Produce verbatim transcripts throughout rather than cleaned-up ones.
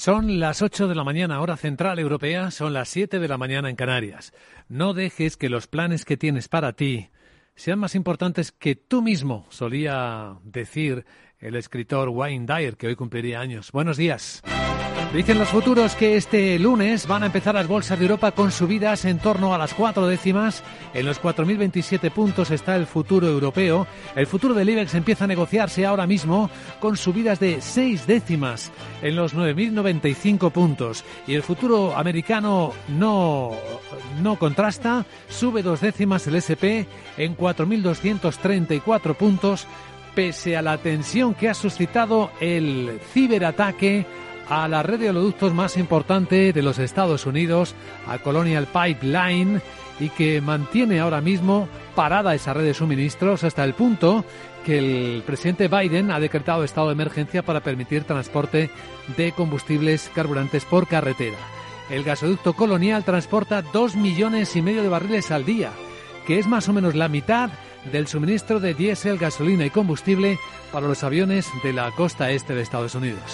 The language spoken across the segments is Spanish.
Son las ocho de la mañana, hora central europea, son las siete de la mañana en Canarias. No dejes que los planes que tienes para ti sean más importantes que tú mismo, solía decir el escritor Wayne Dyer, que hoy cumpliría años. Buenos días. Dicen los futuros que este lunes van a empezar las bolsas de Europa con subidas en torno a las cuatro décimas. En los cuatro mil veintisiete puntos está el futuro europeo. El futuro del IBEX empieza a negociarse ahora mismo con subidas de seis décimas en los nueve mil noventa y cinco puntos. Y el futuro americano no, no contrasta, sube dos décimas el ese pe en cuatro mil doscientos treinta y cuatro puntos, pese a la tensión que ha suscitado el ciberataque a la red de oleoductos más importante de los Estados Unidos, a Colonial Pipeline, y que mantiene ahora mismo parada esa red de suministros hasta el punto que el presidente Biden ha decretado estado de emergencia para permitir transporte de combustibles carburantes por carretera. El gasoducto Colonial transporta dos millones y medio de barriles al día, que es más o menos la mitad del suministro de diésel, gasolina y combustible para los aviones de la costa este de Estados Unidos.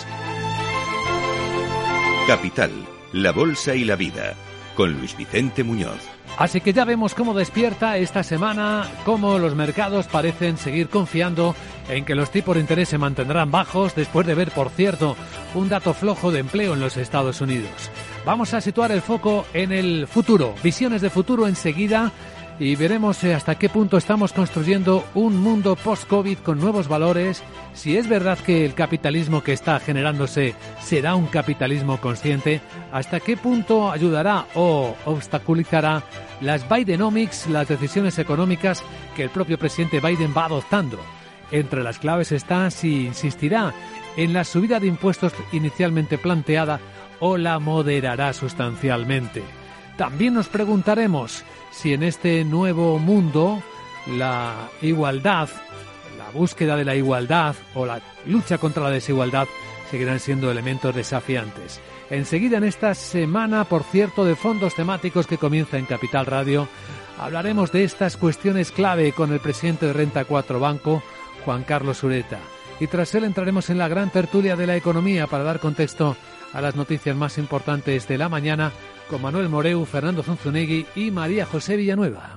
Capital, la bolsa y la vida, con Luis Vicente Muñoz. Así que ya vemos cómo despierta esta semana, cómo los mercados parecen seguir confiando en que los tipos de interés se mantendrán bajos después de ver, por cierto, un dato flojo de empleo en los Estados Unidos. Vamos a situar el foco en el futuro, visiones de futuro enseguida, y veremos hasta qué punto estamos construyendo un mundo post-COVID con nuevos valores, si es verdad que el capitalismo que está generándose será un capitalismo consciente, hasta qué punto ayudará o obstaculizará las Bidenomics, las decisiones económicas que el propio presidente Biden va adoptando. Entre las claves está si insistirá en la subida de impuestos inicialmente planteada o la moderará sustancialmente. También nos preguntaremos si en este nuevo mundo la igualdad, la búsqueda de la igualdad o la lucha contra la desigualdad seguirán siendo elementos desafiantes. Enseguida, en esta semana, por cierto, de fondos temáticos que comienza en Capital Radio, hablaremos de estas cuestiones clave con el presidente de Renta cuatro Banco, Juan Carlos Ureta. Y tras él entraremos en la gran tertulia de la economía para dar contexto a las noticias más importantes de la mañana, con Manuel Moreu, Fernando Zunzunegui y María José Villanueva.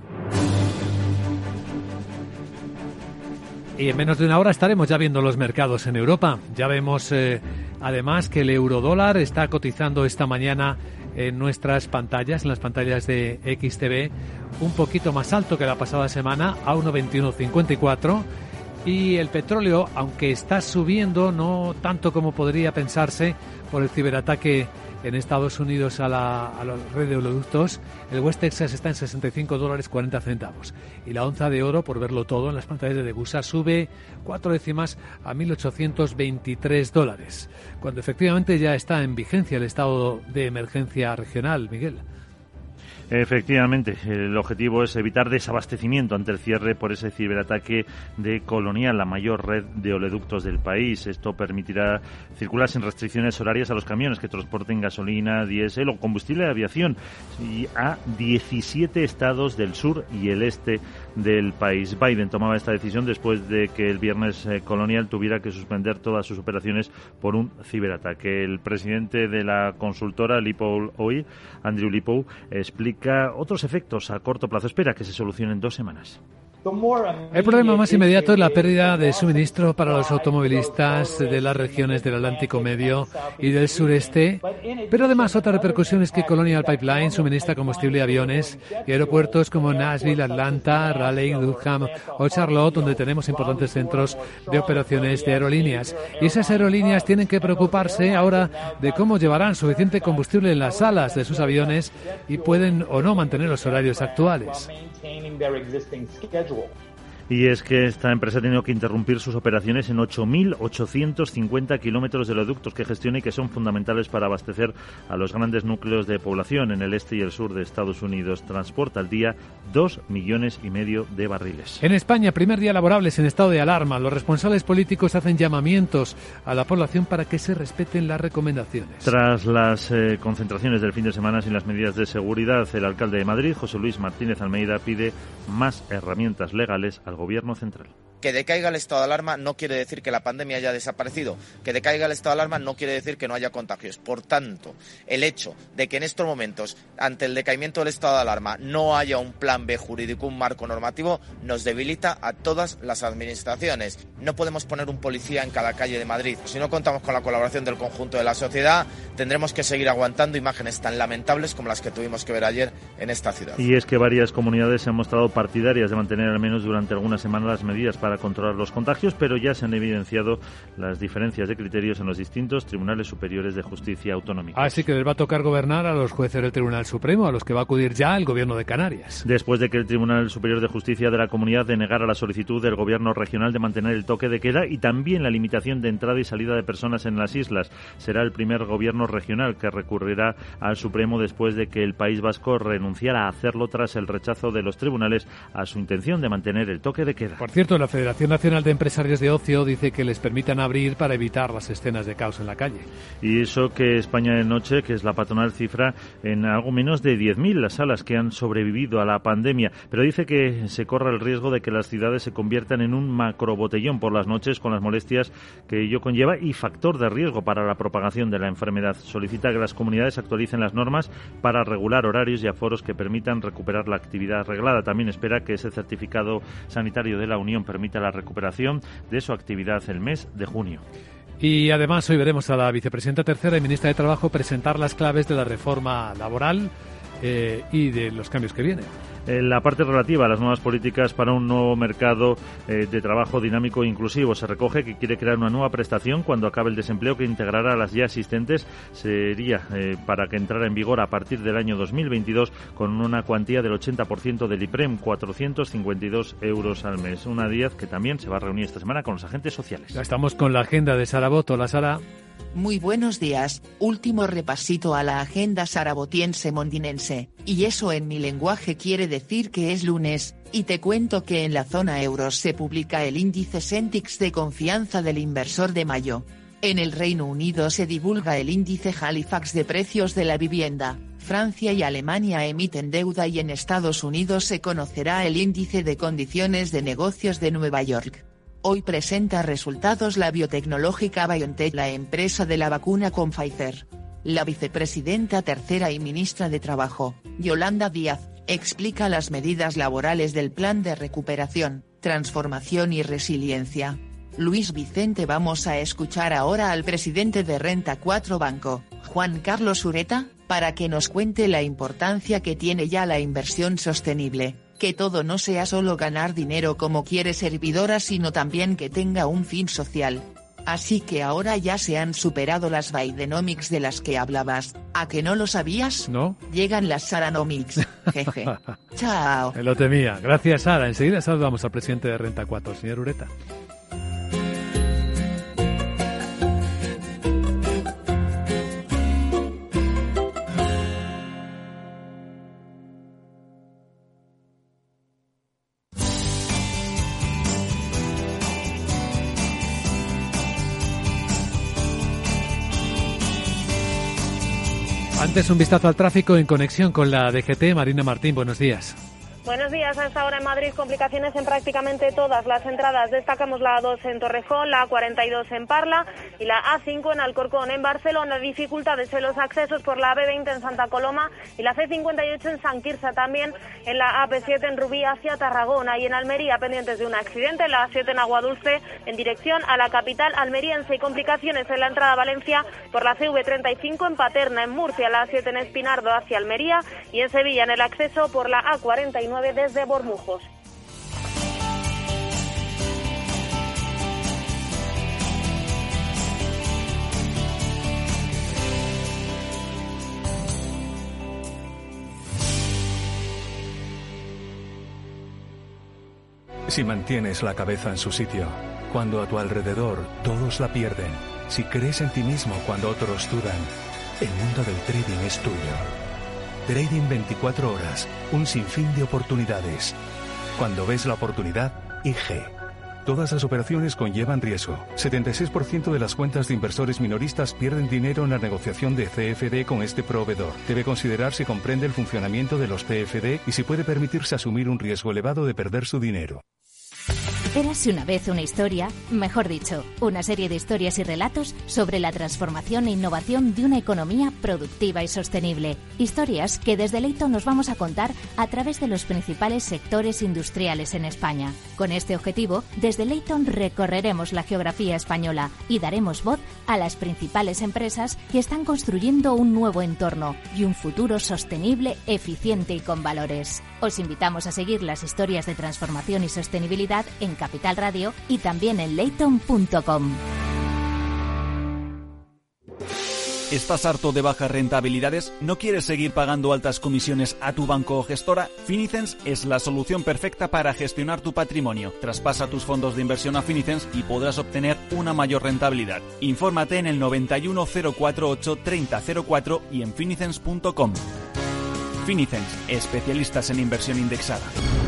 Y en menos de una hora estaremos ya viendo los mercados en Europa. Ya vemos eh, además que el eurodólar está cotizando esta mañana en nuestras pantallas, en las pantallas de X T V, un poquito más alto que la pasada semana, a uno veintiuno cincuenta y cuatro. Y el petróleo, aunque está subiendo, no tanto como podría pensarse por el ciberataque en Estados Unidos a la, a la red de oleoductos, el West Texas está en sesenta y cinco dólares cuarenta centavos. Y la onza de oro, por verlo todo en las pantallas de Degusa, sube cuatro décimas a mil ochocientos veintitrés dólares, cuando efectivamente ya está en vigencia el estado de emergencia regional, Miguel. Efectivamente, el objetivo es evitar desabastecimiento ante el cierre por ese ciberataque de Colonial, la mayor red de oleoductos del país. Esto permitirá circular sin restricciones horarias a los camiones que transporten gasolina, diésel o combustible de aviación y a diecisiete estados del sur y el este del país. Biden tomaba esta decisión después de que el viernes eh, Colonial tuviera que suspender todas sus operaciones por un ciberataque. El presidente de la consultora Lippow Oil, Andrew Lippow, explica otros efectos a corto plazo. Espera que se solucionen en dos semanas. El problema más inmediato es la pérdida de suministro para los automovilistas de las regiones del Atlántico Medio y del sureste, pero además otra repercusión es que Colonial Pipeline suministra combustible a aviones y aeropuertos como Nashville, Atlanta, Raleigh, Durham o Charlotte, donde tenemos importantes centros de operaciones de aerolíneas. Y esas aerolíneas tienen que preocuparse ahora de cómo llevarán suficiente combustible en las alas de sus aviones y pueden o no mantener los horarios actuales. Y es que esta empresa ha tenido que interrumpir sus operaciones en ocho mil ochocientos cincuenta kilómetros de oleoductos que gestiona y que son fundamentales para abastecer a los grandes núcleos de población en el este y el sur de Estados Unidos. Transporta al día dos millones y medio de barriles. En España, primer día laborables en estado de alarma. Los responsables políticos hacen llamamientos a la población para que se respeten las recomendaciones. Tras las eh, concentraciones del fin de semana sin las medidas de seguridad, el alcalde de Madrid, José Luis Martínez Almeida, pide más herramientas legales al Gobierno central. Que decaiga el estado de alarma no quiere decir que la pandemia haya desaparecido. Que decaiga el estado de alarma no quiere decir que no haya contagios. Por tanto, el hecho de que en estos momentos, ante el decaimiento del estado de alarma, no haya un plan B jurídico, un marco normativo, nos debilita a todas las administraciones. No podemos poner un policía en cada calle de Madrid. Si no contamos con la colaboración del conjunto de la sociedad, tendremos que seguir aguantando imágenes tan lamentables como las que tuvimos que ver ayer en esta ciudad. Y es que varias comunidades se han mostrado partidarias de mantener al menos durante algunas semanas las medidas para para controlar los contagios, pero ya se han evidenciado las diferencias de criterios en los distintos tribunales superiores de justicia autonómicos. Así que les va a tocar gobernar a los jueces del Tribunal Supremo, a los que va a acudir ya el Gobierno de Canarias. Después de que el Tribunal Superior de Justicia de la Comunidad denegara la solicitud del Gobierno regional de mantener el toque de queda y también la limitación de entrada y salida de personas en las islas, será el primer Gobierno regional que recurrirá al Supremo después de que el País Vasco renunciara a hacerlo tras el rechazo de los tribunales a su intención de mantener el toque de queda. Por cierto, la Federación Nacional de Empresarios de Ocio dice que les permitan abrir para evitar las escenas de caos en la calle. Y eso que España de Noche, que es la patronal, cifra en algo menos de diez mil las salas que han sobrevivido a la pandemia, pero dice que se corre el riesgo de que las ciudades se conviertan en un macrobotellón por las noches con las molestias que ello conlleva y factor de riesgo para la propagación de la enfermedad. Solicita que las comunidades actualicen las normas para regular horarios y aforos que permitan recuperar la actividad reglada. También espera que ese certificado sanitario de la Unión permita la recuperación de su actividad el mes de junio. Y además hoy veremos a la vicepresidenta tercera y ministra de Trabajo presentar las claves de la reforma laboral eh, y de los cambios que vienen. En la parte relativa a las nuevas políticas para un nuevo mercado eh, de trabajo dinámico e inclusivo, se recoge que quiere crear una nueva prestación cuando acabe el desempleo que integrará a las ya existentes. Sería eh, para que entrara en vigor a partir del año dos mil veintidós con una cuantía del ochenta por ciento del IPREM, cuatrocientos cincuenta y dos euros al mes. Una Díaz que también se va a reunir esta semana con los agentes sociales. Ya estamos con la agenda de Sara Bot. Hola, Sara. Muy buenos días, último repasito a la agenda sarabotiense mondinense, y eso en mi lenguaje quiere decir que es lunes, y te cuento que en la zona euro se publica el índice Sentix de confianza del inversor de mayo. En el Reino Unido se divulga el índice Halifax de precios de la vivienda, Francia y Alemania emiten deuda y en Estados Unidos se conocerá el índice de condiciones de negocios de Nueva York. Hoy presenta resultados la biotecnológica BioNTech, la empresa de la vacuna con Pfizer. La vicepresidenta tercera y ministra de Trabajo, Yolanda Díaz, explica las medidas laborales del Plan de Recuperación, Transformación y Resiliencia. Luis Vicente, vamos a escuchar ahora al presidente de Renta cuatro Banco, Juan Carlos Ureta, para que nos cuente la importancia que tiene ya la inversión sostenible. Que todo no sea solo ganar dinero como quiere Servidora, sino también que tenga un fin social. Así que ahora ya se han superado las Bidenomics de las que hablabas. ¿A que no lo sabías? No. Llegan las Saranomics. Jeje. Chao. Me lo temía. Gracias, Sara. Enseguida saludamos al presidente de Renta cuatro, señor Ureta. Antes un vistazo al tráfico en conexión con la D G T. Marina Martín, buenos días. Buenos días. A esta hora en Madrid complicaciones en prácticamente todas las entradas. Destacamos la A dos en Torrejón, la A cuarenta y dos en Parla y la A cinco en Alcorcón. En Barcelona, dificultades en los accesos por la A B veinte en Santa Coloma y la C cincuenta y ocho en San Quirze. También en la A P siete en Rubí hacia Tarragona y en Almería pendientes de un accidente. La A siete en Aguadulce en dirección a la capital almeriense y complicaciones en la entrada a Valencia por la C V treinta y cinco en Paterna. En Murcia la A siete en Espinardo hacia Almería y en Sevilla en el acceso por la A cuarenta y nueve desde Bormujos. Si mantienes la cabeza en su sitio, cuando a tu alrededor todos la pierden, si crees en ti mismo cuando otros dudan, el mundo del trading es tuyo. Trading veinticuatro horas, un sinfín de oportunidades. Cuando ves la oportunidad, I G. Todas las operaciones conllevan riesgo. setenta y seis por ciento de las cuentas de inversores minoristas pierden dinero en la negociación de C F D con este proveedor. Debe considerar si comprende el funcionamiento de los C F D y si puede permitirse asumir un riesgo elevado de perder su dinero. Érase una vez una historia, mejor dicho, una serie de historias y relatos sobre la transformación e innovación de una economía productiva y sostenible. Historias que desde Leyton nos vamos a contar a través de los principales sectores industriales en España. Con este objetivo, desde Leyton recorreremos la geografía española y daremos voz a las principales empresas que están construyendo un nuevo entorno y un futuro sostenible, eficiente y con valores. Os invitamos a seguir las historias de transformación y sostenibilidad en Capital Radio y también en leyton punto com. ¿Estás harto de bajas rentabilidades? ¿No quieres seguir pagando altas comisiones a tu banco o gestora? Finicens es la solución perfecta para gestionar tu patrimonio. Traspasa tus fondos de inversión a Finicens y podrás obtener una mayor rentabilidad. Infórmate en el noventa y uno cero cuarenta y ocho treinta cero cuatro y en finicens punto com. Finicens, especialistas en inversión indexada.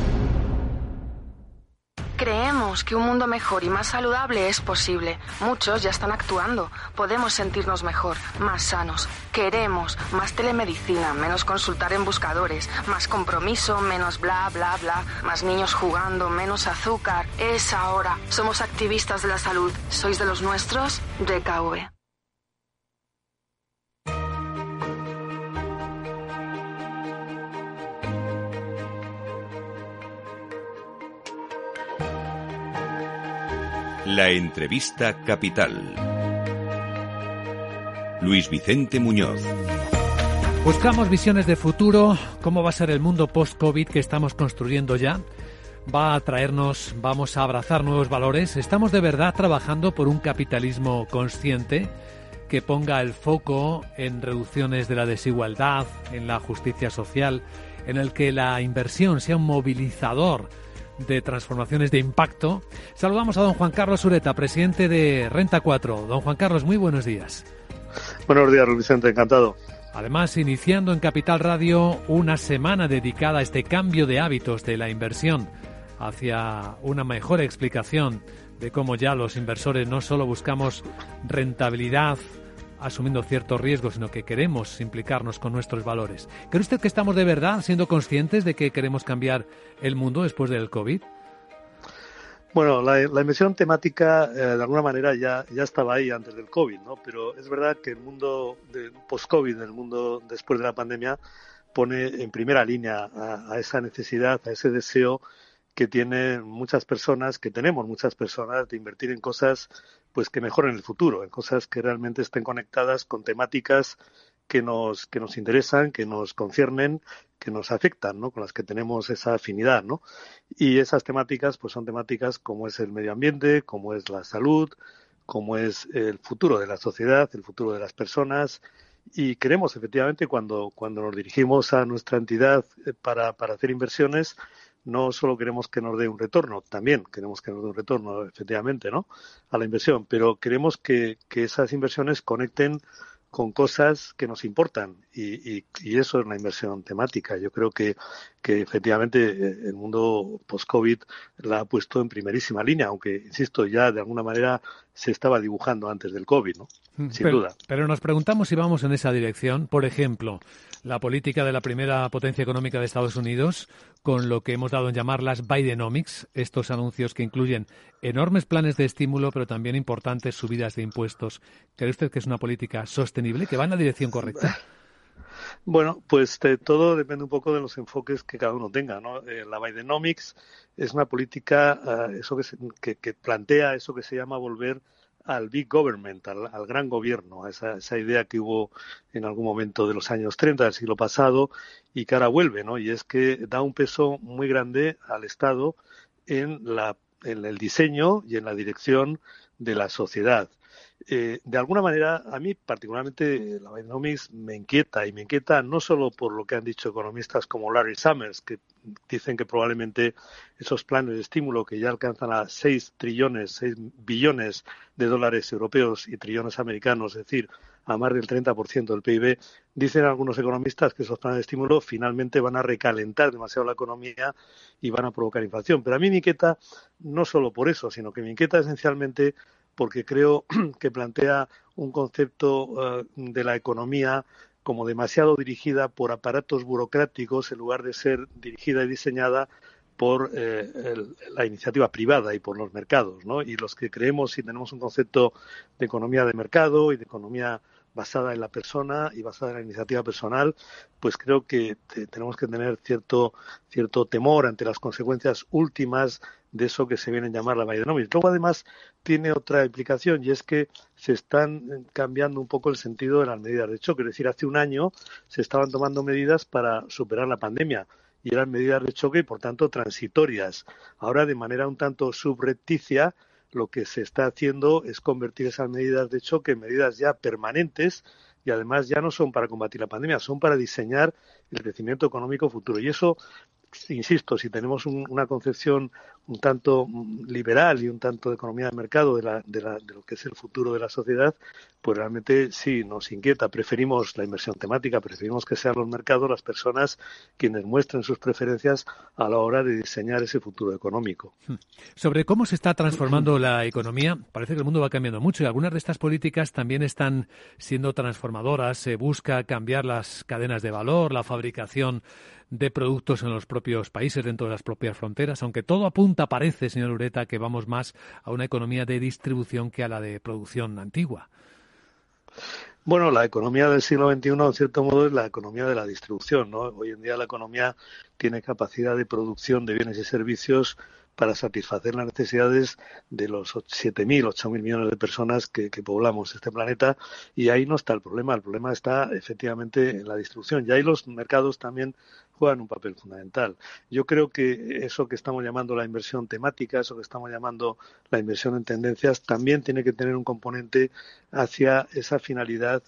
Creemos que un mundo mejor y más saludable es posible. Muchos ya están actuando. Podemos sentirnos mejor, más sanos. Queremos más telemedicina, menos consultar en buscadores, más compromiso, menos bla, bla, bla, más niños jugando, menos azúcar. Es ahora. Somos activistas de la salud. ¿Sois de los nuestros? D K V. La entrevista capital. Luis Vicente Muñoz. Buscamos visiones de futuro. ¿Cómo va a ser el mundo post-COVID que estamos construyendo ya? ¿Va a traernos, vamos a abrazar nuevos valores? ¿Estamos de verdad trabajando por un capitalismo consciente que ponga el foco en reducciones de la desigualdad, en la justicia social, en el que la inversión sea un movilizador de transformaciones de impacto? Saludamos a don Juan Carlos Ureta, presidente de Renta cuatro. Don Juan Carlos, muy buenos días. Buenos días, Luis Vicente, encantado. Además, iniciando en Capital Radio una semana dedicada a este cambio de hábitos de la inversión hacia una mejor explicación de cómo ya los inversores no solo buscamos rentabilidad asumiendo ciertos riesgos, sino que queremos implicarnos con nuestros valores. ¿Cree usted que estamos de verdad siendo conscientes de que queremos cambiar el mundo después del COVID? Bueno, la, la inversión temática eh, de alguna manera ya, ya estaba ahí antes del COVID, ¿no? Pero es verdad que el mundo de, post-COVID, el mundo después de la pandemia, pone en primera línea a, a esa necesidad, a ese deseo que tienen muchas personas, que tenemos muchas personas, de invertir en cosas pues que mejoren el futuro, en cosas que realmente estén conectadas con temáticas que nos que nos interesan, que nos conciernen, que nos afectan, ¿no? Con las que tenemos esa afinidad, ¿no? Y esas temáticas pues son temáticas como es el medio ambiente, como es la salud, como es el futuro de la sociedad, el futuro de las personas. Y queremos, efectivamente, cuando cuando nos dirigimos a nuestra entidad para para hacer inversiones, no solo queremos que nos dé un retorno, también queremos que nos dé un retorno, efectivamente, ¿no?, a la inversión, pero queremos que, que esas inversiones conecten con cosas que nos importan y, y, y eso es la inversión temática. Yo creo que, que efectivamente el mundo post-COVID la ha puesto en primerísima línea, aunque, insisto, ya de alguna manera se estaba dibujando antes del COVID, ¿no? Sin pero, duda. Pero nos preguntamos si vamos en esa dirección. Por ejemplo, la política de la primera potencia económica de Estados Unidos, con lo que hemos dado en llamar las Bidenomics, estos anuncios que incluyen enormes planes de estímulo, pero también importantes subidas de impuestos. ¿Cree usted que es una política sostenible, que va en la dirección correcta? Bueno, pues de, todo depende un poco de los enfoques que cada uno tenga, ¿no? Eh, la Bidenomics es una política uh, eso que, se, que, que plantea eso que se llama volver al big government, al, al gran gobierno, a esa, esa idea que hubo en algún momento de los años treinta del siglo pasado y que ahora vuelve, ¿no? Y es que da un peso muy grande al Estado en, la, en el diseño y en la dirección de la sociedad. Eh, de alguna manera, a mí particularmente la Bidenomics me inquieta, y me inquieta no solo por lo que han dicho economistas como Larry Summers, que dicen que probablemente esos planes de estímulo que ya alcanzan a seis trillones, seis billones de dólares europeos y trillones americanos, es decir, a más del treinta por ciento del P I B, dicen algunos economistas que esos planes de estímulo finalmente van a recalentar demasiado la economía y van a provocar inflación. Pero a mí me inquieta no solo por eso, sino que me inquieta esencialmente porque creo que plantea un concepto uh, de la economía como demasiado dirigida por aparatos burocráticos en lugar de ser dirigida y diseñada por eh, el, la iniciativa privada y por los mercados, ¿no? Y los que creemos y tenemos un concepto de economía de mercado y de economía basada en la persona y basada en la iniciativa personal, pues creo que te, tenemos que tener cierto cierto temor ante las consecuencias últimas de eso que se viene a llamar la Bidenomics. Luego, además, tiene otra implicación, y es que se están cambiando un poco el sentido de las medidas de choque. Es decir, hace un año se estaban tomando medidas para superar la pandemia, y eran medidas de choque y, por tanto, transitorias. Ahora, de manera un tanto subrepticia, lo que se está haciendo es convertir esas medidas de choque en medidas ya permanentes, y además ya no son para combatir la pandemia, son para diseñar el crecimiento económico futuro. Y eso, insisto, si tenemos un, una concepción un tanto liberal y un tanto de economía de mercado de, la, de, la, de lo que es el futuro de la sociedad, pues realmente sí nos inquieta. Preferimos la inversión temática, preferimos que sean los mercados, las personas, quienes muestren sus preferencias a la hora de diseñar ese futuro económico. Sobre cómo se está transformando la economía, parece que el mundo va cambiando mucho y algunas de estas políticas también están siendo transformadoras. Se busca cambiar las cadenas de valor, la fabricación de productos en los propios países, dentro de las propias fronteras, aunque todo apunta, parece, señor Ureta, que vamos más a una economía de distribución que a la de producción antigua. Bueno, la economía del siglo veintiuno, en cierto modo, es la economía de la distribución, ¿no? Hoy en día la economía tiene capacidad de producción de bienes y servicios para satisfacer las necesidades de los siete mil, ocho mil millones de personas que, que poblamos este planeta, y ahí no está el problema. El problema está efectivamente en la distribución, y ahí los mercados también juegan un papel fundamental. Yo creo que eso que estamos llamando la inversión temática, eso que estamos llamando la inversión en tendencias, también tiene que tener un componente hacia esa finalidad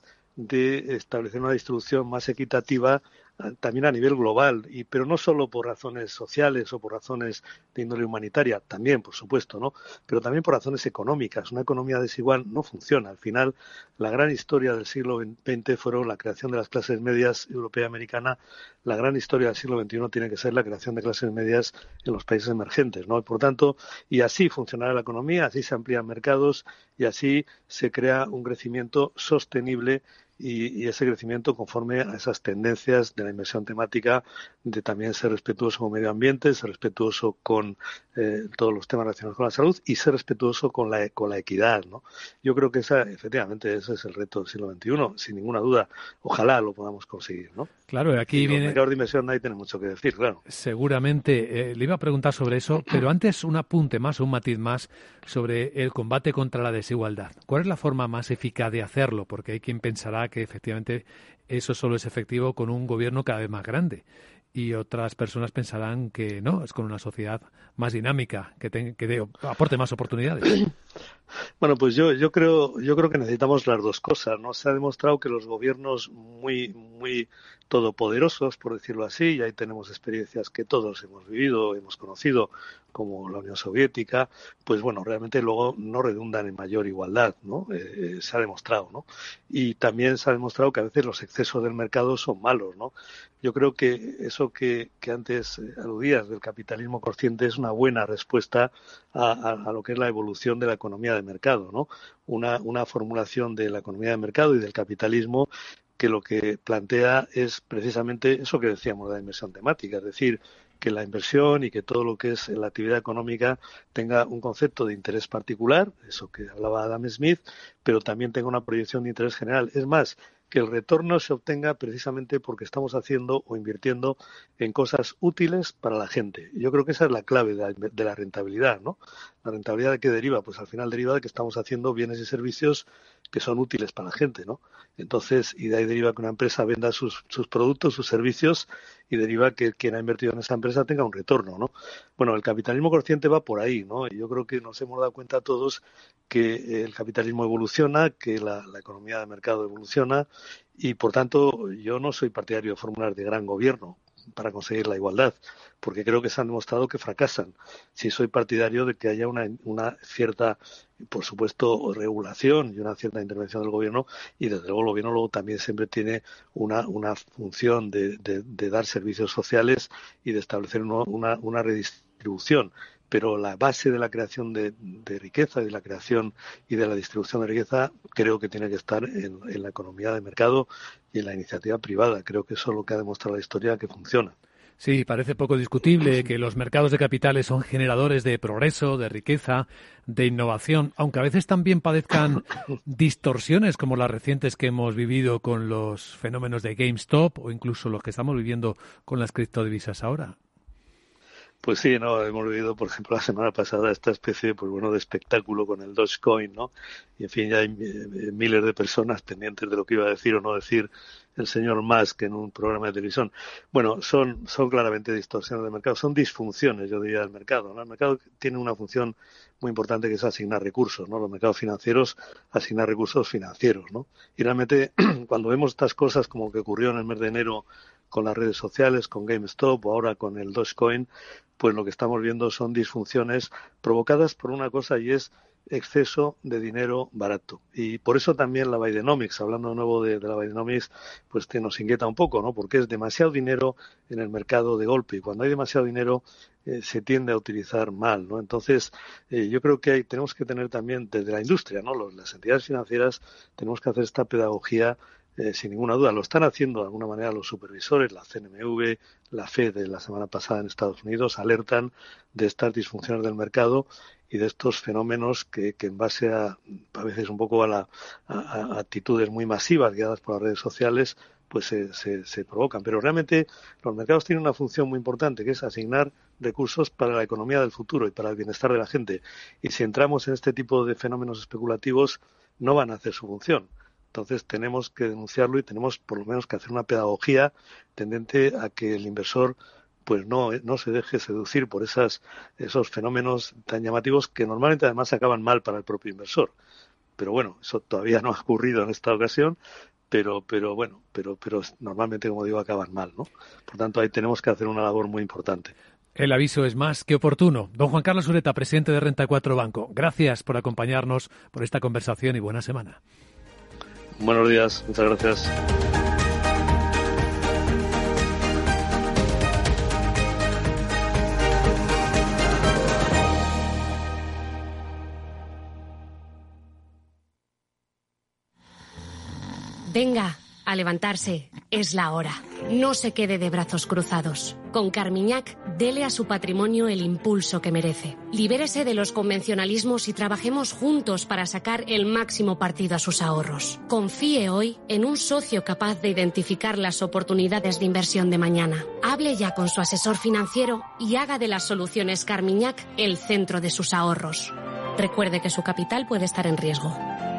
de establecer una distribución más equitativa también a nivel global, y pero no solo por razones sociales o por razones de índole humanitaria, también, por supuesto, ¿no? Pero también por razones económicas. Una economía desigual no funciona. Al final, la gran historia del siglo veinte fueron la creación de las clases medias europea y americana. La gran historia del siglo veintiuno tiene que ser la creación de clases medias en los países emergentes, ¿no? Y por tanto, y así funcionará la economía, así se amplían mercados y así se crea un crecimiento sostenible. Y, y ese crecimiento conforme a esas tendencias de la inversión temática, de también ser respetuoso con el medio ambiente, ser respetuoso con eh, todos los temas relacionados con la salud y ser respetuoso con la con la equidad, ¿no? Yo creo que esa, efectivamente, ese es el reto del siglo veintiuno, sin ninguna duda. Ojalá lo podamos conseguir, ¿no? Claro, aquí y viene... Los mercados de inversión nadie tiene mucho que decir, claro. Seguramente. Eh, le iba a preguntar sobre eso, pero antes un apunte más, un matiz más sobre el combate contra la desigualdad. ¿Cuál es la forma más eficaz de hacerlo? Porque hay quien pensará que efectivamente eso solo es efectivo con un gobierno cada vez más grande, y otras personas pensarán que no, es con una sociedad más dinámica, que, te, que de, aporte más oportunidades. Bueno, pues yo yo creo yo creo que necesitamos las dos cosas, ¿no? Se ha demostrado que los gobiernos muy muy todopoderosos, por decirlo así, y ahí tenemos experiencias que todos hemos vivido, hemos conocido, como la Unión Soviética, pues bueno, realmente luego no redundan en mayor igualdad, ¿no? Eh, se ha demostrado, ¿no? Y también se ha demostrado que a veces los excesos del mercado son malos, ¿no? Yo creo que eso que, que antes aludías del capitalismo consciente es una buena respuesta a, a, a lo que es la evolución de la economía de mercado, ¿no? Una, una formulación de la economía de mercado y del capitalismo que lo que plantea es precisamente eso que decíamos de la inversión temática, es decir, que la inversión y que todo lo que es la actividad económica tenga un concepto de interés particular, eso que hablaba Adam Smith, pero también tenga una proyección de interés general. Es más, que el retorno se obtenga precisamente porque estamos haciendo o invirtiendo en cosas útiles para la gente. Yo creo que esa es la clave de la, de la rentabilidad, ¿no? ¿La rentabilidad de qué deriva? Pues al final deriva de que estamos haciendo bienes y servicios que son útiles para la gente, ¿no? Entonces, y de ahí deriva que una empresa venda sus, sus productos, sus servicios, y deriva que quien ha invertido en esa empresa tenga un retorno, ¿no? Bueno, el capitalismo consciente va por ahí, ¿no? Y yo creo que nos hemos dado cuenta todos que el capitalismo evoluciona, que la, la economía de mercado evoluciona, y por tanto yo no soy partidario de fórmulas de gran gobierno para conseguir la igualdad, porque creo que se han demostrado que fracasan. Sí soy partidario de que haya una, una cierta, por supuesto, regulación y una cierta intervención del gobierno, y desde luego el gobierno luego también siempre tiene una, una función de, de, de dar servicios sociales y de establecer uno, una, una redistribución. Pero la base de la creación de, de riqueza y de la creación y de la distribución de riqueza creo que tiene que estar en, en la economía de mercado y en la iniciativa privada. Creo que eso es lo que ha demostrado la historia que funciona. Sí, parece poco discutible que los mercados de capitales son generadores de progreso, de riqueza, de innovación, aunque a veces también padezcan distorsiones como las recientes que hemos vivido con los fenómenos de GameStop o incluso los que estamos viviendo con las criptodivisas ahora. Pues sí, no, hemos vivido, por ejemplo, la semana pasada esta especie, pues bueno, de espectáculo con el Dogecoin, ¿no? Y en fin, ya hay eh, miles de personas pendientes de lo que iba a decir o no decir el señor Musk en un programa de televisión. Bueno, son son claramente distorsiones del mercado, son disfunciones, yo diría, del mercado, ¿no? El mercado tiene una función muy importante que es asignar recursos, ¿no? Los mercados financieros, asignar recursos financieros, ¿no? Y realmente, cuando vemos estas cosas como que ocurrió en el mes de enero con las redes sociales, con GameStop o ahora con el Dogecoin, pues lo que estamos viendo son disfunciones provocadas por una cosa y es exceso de dinero barato. Y por eso también la Bidenomics, hablando de nuevo de, de la Bidenomics, pues te nos inquieta un poco, ¿no? Porque es demasiado dinero en el mercado de golpe y cuando hay demasiado dinero eh, se tiende a utilizar mal, ¿no? Entonces, eh, yo creo que hay, tenemos que tener también desde la industria, ¿no? Los, las entidades financieras tenemos que hacer esta pedagogía. Eh, sin ninguna duda, lo están haciendo de alguna manera los supervisores, la C N M V, la Fed de la semana pasada en Estados Unidos, alertan de estas disfunciones del mercado y de estos fenómenos que, que en base a, a veces un poco a, la, a, a actitudes muy masivas guiadas por las redes sociales, pues se, se, se provocan. Pero realmente los mercados tienen una función muy importante, que es asignar recursos para la economía del futuro y para el bienestar de la gente. Y si entramos en este tipo de fenómenos especulativos, no van a hacer su función. Entonces tenemos que denunciarlo y tenemos por lo menos que hacer una pedagogía tendente a que el inversor pues no, no se deje seducir por esas, esos fenómenos tan llamativos que normalmente además acaban mal para el propio inversor. Pero bueno, eso todavía no ha ocurrido en esta ocasión, pero, pero bueno, pero, pero normalmente, como digo, acaban mal, ¿no? Por tanto, ahí tenemos que hacer una labor muy importante. El aviso es más que oportuno. Don Juan Carlos Ureta, presidente de Renta cuatro Banco, gracias por acompañarnos, por esta conversación y buena semana. Buenos días, muchas gracias. Venga, a levantarse. Es la hora. No se quede de brazos cruzados. Con Carmiñac, dele a su patrimonio el impulso que merece. Libérese de los convencionalismos y trabajemos juntos para sacar el máximo partido a sus ahorros. Confíe hoy en un socio capaz de identificar las oportunidades de inversión de mañana. Hable ya con su asesor financiero y haga de las soluciones Carmiñac el centro de sus ahorros. Recuerde que su capital puede estar en riesgo.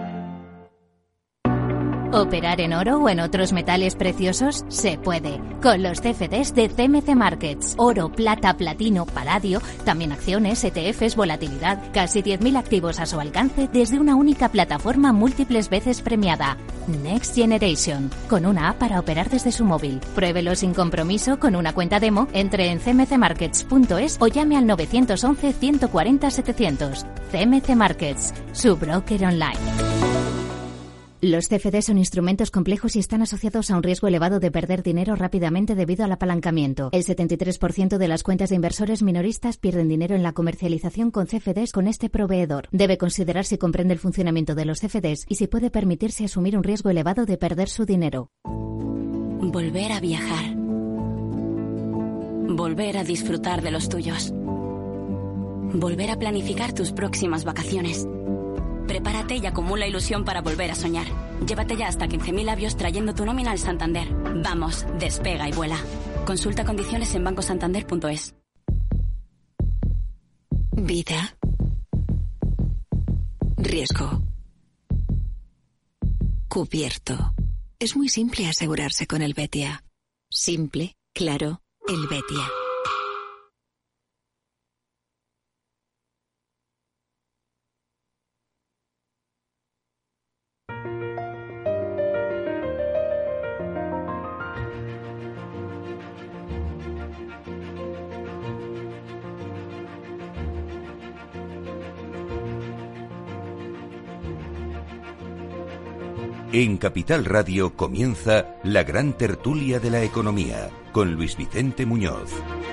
¿Operar en oro o en otros metales preciosos? Se puede. Con los C F Ds de C M C Markets. Oro, plata, platino, paladio, también acciones, E T Fs, volatilidad. Casi diez mil activos a su alcance desde una única plataforma múltiples veces premiada. Next Generation. Con una app para operar desde su móvil. Pruébelo sin compromiso con una cuenta demo. Entre en c m c markets punto es o llame al nueve uno uno, uno cuatro cero, setecientos. C M C Markets. Su broker online. Los C F D son instrumentos complejos y están asociados a un riesgo elevado de perder dinero rápidamente debido al apalancamiento. El setenta y tres por ciento de las cuentas de inversores minoristas pierden dinero en la comercialización con C F Ds con este proveedor. Debe considerar si comprende el funcionamiento de los C F Ds y si puede permitirse asumir un riesgo elevado de perder su dinero. Volver a viajar. Volver a disfrutar de los tuyos. Volver a planificar tus próximas vacaciones. Prepárate y acumula ilusión para volver a soñar. Llévate ya hasta quince mil labios trayendo tu nómina al Santander. Vamos, despega y vuela. Consulta condiciones en banco santander punto es. Vida. Riesgo. Cubierto. Es muy simple asegurarse con el Betia. Simple, claro, el Betia. En Capital Radio comienza la gran tertulia de la economía con Luis Vicente Muñoz.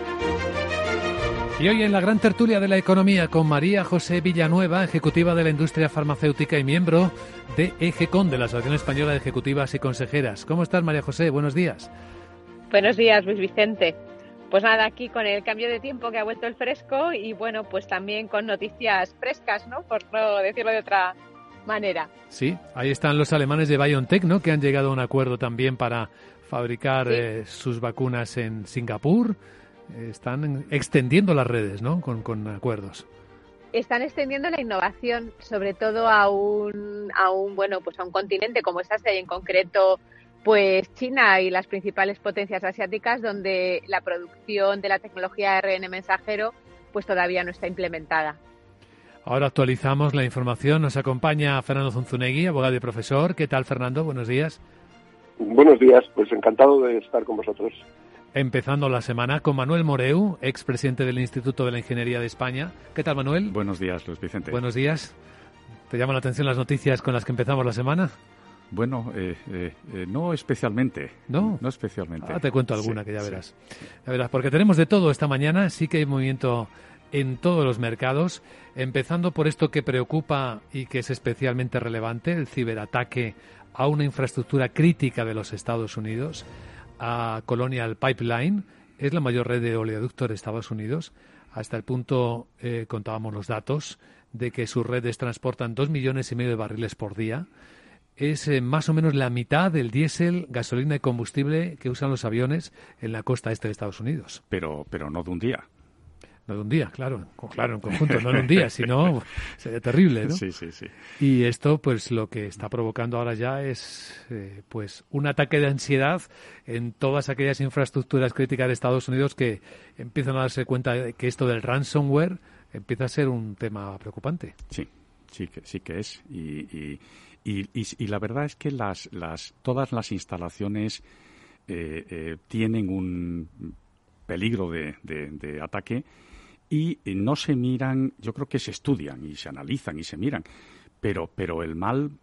Y hoy en la gran tertulia de la economía con María José Villanueva, ejecutiva de la industria farmacéutica y miembro de EGECON, de la Asociación Española de Ejecutivas y Consejeras. ¿Cómo estás, María José? Buenos días. Buenos días, Luis Vicente. Pues nada, aquí con el cambio de tiempo que ha vuelto el fresco y bueno, pues también con noticias frescas, ¿no? Por no decirlo de otra manera. Sí, ahí están los alemanes de BioNTech, ¿no? Que han llegado a un acuerdo también para fabricar sí. eh, sus vacunas en Singapur. Eh, están extendiendo las redes, ¿no? Con, con acuerdos. Están extendiendo la innovación, sobre todo a un, a un, bueno, pues a un continente como es Asia y en concreto pues China y las principales potencias asiáticas, donde la producción de la tecnología A R N mensajero pues todavía no está implementada. Ahora actualizamos la información. Nos acompaña Fernando Zunzunegui, abogado y profesor. ¿Qué tal, Fernando? Buenos días. Buenos días, pues encantado de estar con vosotros. Empezando la semana con Manuel Moreu, expresidente del Instituto de la Ingeniería de España. ¿Qué tal, Manuel? Buenos días, Luis Vicente. Buenos días. ¿Te llaman la atención las noticias con las que empezamos la semana? Bueno, eh, eh, eh, no especialmente. ¿No? No especialmente. Ahora te cuento alguna sí, que ya verás. Sí. Ya verás, porque tenemos de todo esta mañana. Sí que hay movimiento en todos los mercados, empezando por esto que preocupa y que es especialmente relevante, el ciberataque a una infraestructura crítica de los Estados Unidos, a Colonial Pipeline. Es la mayor red de oleoductos de Estados Unidos. Hasta el punto, eh, contábamos los datos, de que sus redes transportan dos millones y medio de barriles por día. Es eh, más o menos la mitad del diésel, gasolina y combustible que usan los aviones en la costa este de Estados Unidos. Pero, pero no de un día. No de un día, claro, claro, en conjunto, no de un día, sino sería terrible, ¿no? Sí, sí, sí. Y esto, pues, lo que está provocando ahora ya es, eh, pues, un ataque de ansiedad en todas aquellas infraestructuras críticas de Estados Unidos que empiezan a darse cuenta de que esto del ransomware empieza a ser un tema preocupante. Sí, sí que sí que es y, y Y, y, y la verdad es que las, las, todas las instalaciones eh, eh, tienen un peligro de, de, de ataque y no se miran, yo creo que se estudian y se analizan y se miran, pero, pero el mal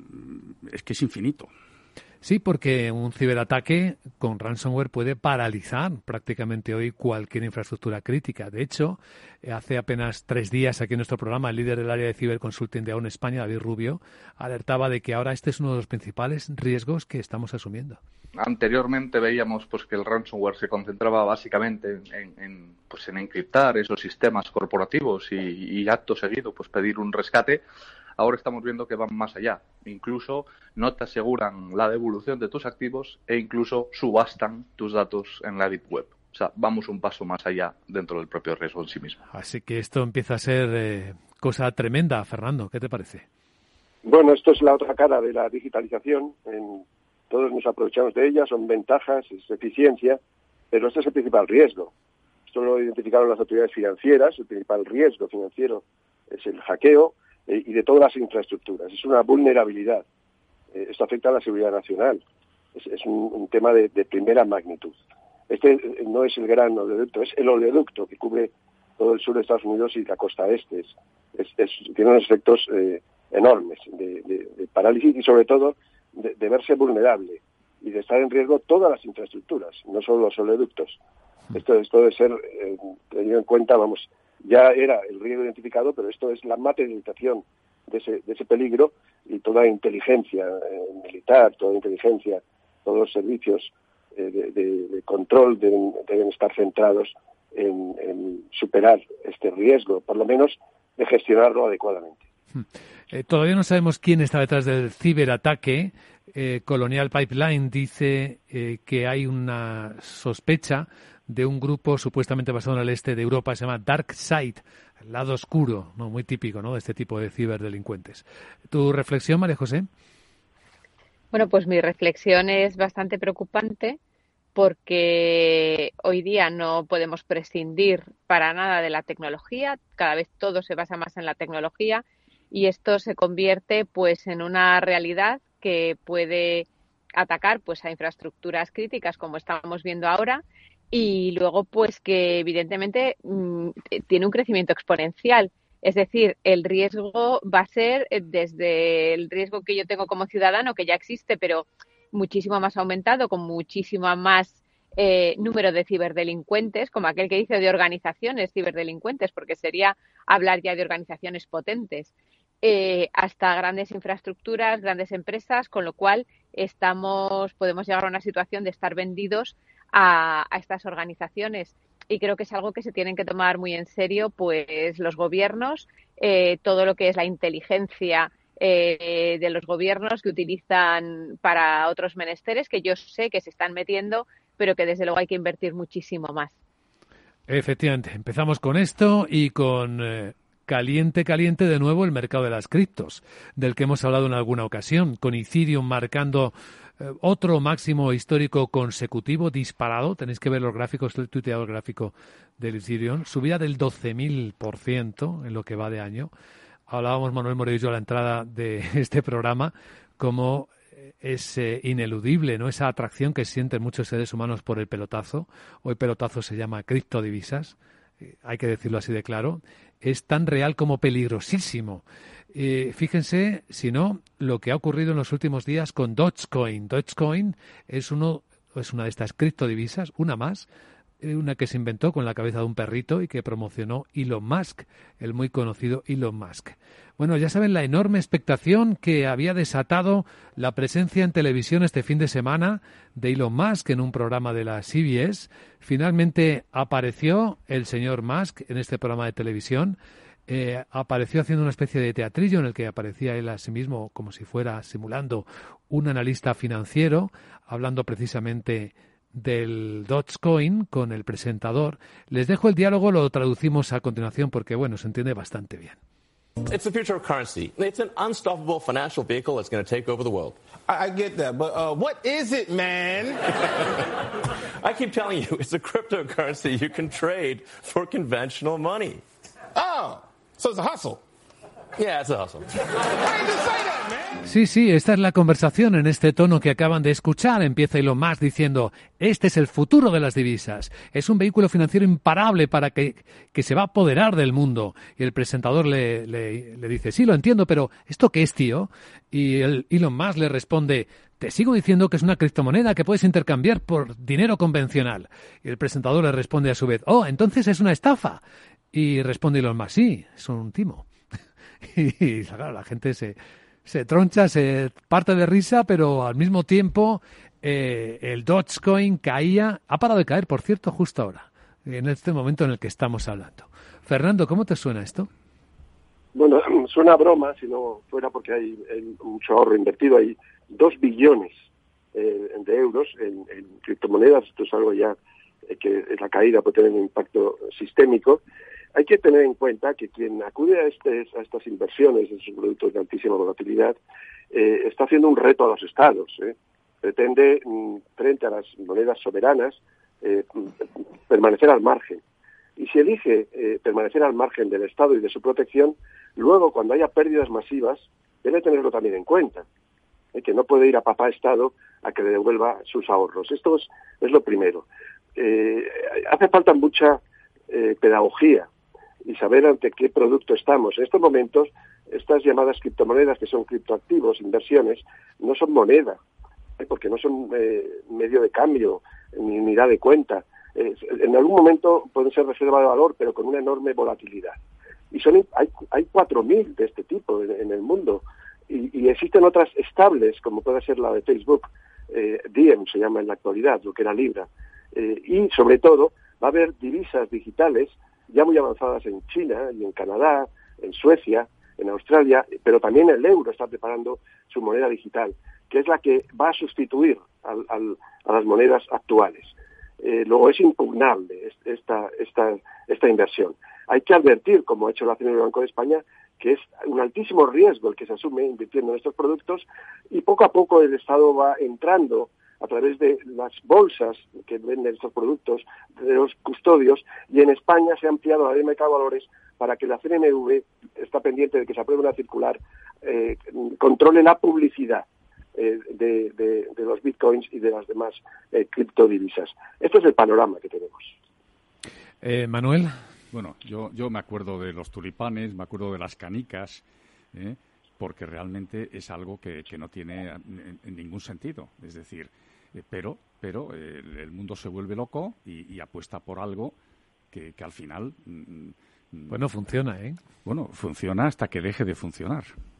es que es infinito. Sí, porque un ciberataque con ransomware puede paralizar prácticamente hoy cualquier infraestructura crítica. De hecho, hace apenas tres días aquí en nuestro programa, el líder del área de ciberconsulting de AON España, David Rubio, alertaba de que ahora este es uno de los principales riesgos que estamos asumiendo. Anteriormente veíamos pues que el ransomware se concentraba básicamente en, en, pues, en encriptar esos sistemas corporativos y, y acto seguido pues pedir un rescate. Ahora estamos viendo que van más allá. Incluso no te aseguran la devolución de tus activos e incluso subastan tus datos en la Deep Web. O sea, vamos un paso más allá dentro del propio riesgo en sí mismo. Así que esto empieza a ser eh, cosa tremenda, Fernando. ¿Qué te parece? Bueno, esto es la otra cara de la digitalización. En, todos nos aprovechamos de ella, son ventajas, es eficiencia, pero este es el principal riesgo. Esto lo identificaron las autoridades financieras. El principal riesgo financiero es el hackeo y de todas las infraestructuras. Es una vulnerabilidad. Eh, esto afecta a la seguridad nacional. Es, es un, un tema de, de primera magnitud. Este eh, no es el gran oleoducto, es el oleoducto que cubre todo el sur de Estados Unidos y la costa este. Es, es, es, tiene unos efectos eh, enormes de, de, de parálisis y sobre todo de, de verse vulnerable y de estar en riesgo todas las infraestructuras, no solo los oleoductos. Esto, esto debe ser eh, tenido en cuenta, vamos, ya era el riesgo identificado, pero esto es la materialización de ese, de ese peligro y toda inteligencia eh, militar, toda inteligencia, todos los servicios eh, de, de, de control deben, deben estar centrados en, en superar este riesgo, por lo menos de gestionarlo adecuadamente. Eh, todavía no sabemos quién está detrás del ciberataque. Eh, Colonial Pipeline dice eh, que hay una sospecha de un grupo supuestamente basado en el este de Europa, se llama DarkSide, el lado oscuro, no muy típico, ¿no?, de este tipo de ciberdelincuentes. ¿Tu reflexión, María José? Bueno, pues mi reflexión es bastante preocupante porque hoy día no podemos prescindir para nada de la tecnología, cada vez todo se basa más en la tecnología y esto se convierte pues en una realidad que puede atacar pues a infraestructuras críticas como estamos viendo ahora. Y luego, pues que evidentemente mmm, tiene un crecimiento exponencial. Es decir, el riesgo va a ser desde el riesgo que yo tengo como ciudadano, que ya existe, pero muchísimo más aumentado, con muchísimo más eh, número de ciberdelincuentes, como aquel que dice de organizaciones ciberdelincuentes, porque sería hablar ya de organizaciones potentes, eh, hasta grandes infraestructuras, grandes empresas, con lo cual estamos podemos llegar a una situación de estar vendidos a, a estas organizaciones. Y creo que es algo que se tienen que tomar muy en serio, pues los gobiernos, eh, todo lo que es la inteligencia eh, de los gobiernos que utilizan para otros menesteres, que yo sé que se están metiendo, pero que desde luego hay que invertir muchísimo más. Efectivamente, empezamos con esto y con eh, caliente, caliente de nuevo el mercado de las criptos, del que hemos hablado en alguna ocasión, con Ethereum marcando eh, otro máximo histórico consecutivo disparado. Tenéis que ver los gráficos, el tuiteado el gráfico del Ethereum, subida del doce mil por ciento en lo que va de año. Hablábamos, Manuel Moreno y yo, a la entrada de este programa, como es eh, ineludible, ¿no?, esa atracción que sienten muchos seres humanos por el pelotazo. Hoy pelotazo se llama criptodivisas, eh, hay que decirlo así de claro. Es tan real como peligrosísimo. Eh, fíjense, si no, lo que ha ocurrido en los últimos días con Dogecoin. Dogecoin es, uno, es una de estas criptodivisas, una más, eh, una que se inventó con la cabeza de un perrito y que promocionó Elon Musk, el muy conocido Elon Musk. Bueno, ya saben la enorme expectación que había desatado la presencia en televisión este fin de semana de Elon Musk en un programa de la C B S. Finalmente apareció el señor Musk en este programa de televisión. Eh, apareció haciendo una especie de teatrillo en el que aparecía él a sí mismo como si fuera simulando un analista financiero, hablando precisamente del Dogecoin con el presentador. Les dejo el diálogo, lo traducimos a continuación porque, bueno, se entiende bastante bien. It's the future of currency. It's an unstoppable financial vehicle that's going to take over the world. I, I get that, but uh, what is it, man? I keep telling you, it's a cryptocurrency you can trade for conventional money. Oh, so it's a hustle. Yeah, it's a hustle. Sí, sí, esta es la conversación en este tono que acaban de escuchar. Empieza Elon Musk diciendo, este es el futuro de las divisas. Es un vehículo financiero imparable para que, que se va a apoderar del mundo. Y el presentador le, le, le dice, sí, lo entiendo, pero ¿esto qué es, tío? Y el Elon Musk le responde, te sigo diciendo que es una criptomoneda que puedes intercambiar por dinero convencional. Y el presentador le responde a su vez, oh, entonces es una estafa. Y responde Elon Musk, sí, es un timo. Y claro, la gente se, se troncha, se parte de risa, pero al mismo tiempo eh, el Dogecoin caía, ha parado de caer, por cierto, justo ahora, en este momento en el que estamos hablando. Fernando, ¿cómo te suena esto? Bueno, suena a broma, si no fuera porque hay, hay mucho ahorro invertido, hay dos billones eh, de euros en, en criptomonedas. Esto es algo ya eh, que la caída puede tener un impacto sistémico. Hay que tener en cuenta que quien acude a, este, a estas inversiones, a esos productos de altísima volatilidad, eh, está haciendo un reto a los estados. ¿eh? Pretende, mm, frente a las monedas soberanas, eh, permanecer al margen. Y si elige eh, permanecer al margen del Estado y de su protección, luego, cuando haya pérdidas masivas, debe tenerlo también en cuenta. ¿eh? Que no puede ir a papá Estado a que le devuelva sus ahorros. Esto es, es lo primero. Eh, hace falta mucha eh, pedagogía y saber ante qué producto estamos. En estos momentos, estas llamadas criptomonedas, que son criptoactivos, inversiones, no son moneda, ¿eh? porque no son eh, medio de cambio, ni unidad de cuenta. Eh, en algún momento pueden ser reserva de valor, pero con una enorme volatilidad. Y son hay hay cuatro mil de este tipo en, en el mundo. Y, y existen otras estables, como puede ser la de Facebook, eh, Diem se llama en la actualidad, lo que era Libra. Eh, y, sobre todo, va a haber divisas digitales ya muy avanzadas en China y en Canadá, en Suecia, en Australia, pero también el euro está preparando su moneda digital, que es la que va a sustituir al, al, a las monedas actuales. Eh, luego es impugnable esta, esta, esta inversión. Hay que advertir, como ha hecho la acción del Banco de España, que es un altísimo riesgo el que se asume invirtiendo en estos productos, y poco a poco el Estado va entrando a través de las bolsas que venden estos productos, de los custodios, y en España se ha ampliado la ley de mercado de valores para que la C N M V, está pendiente de que se apruebe una circular, eh, controle la publicidad eh, de, de, de los bitcoins y de las demás eh, criptodivisas. Este es el panorama que tenemos. Eh, Manuel. Bueno, yo, yo me acuerdo de los tulipanes, me acuerdo de las canicas, ¿eh? porque realmente es algo que, que no tiene en, en ningún sentido. Es decir, eh, pero pero eh, el mundo se vuelve loco y, y apuesta por algo que, que al final... Mm, bueno, funciona, ¿eh? Bueno, funciona hasta que deje de funcionar.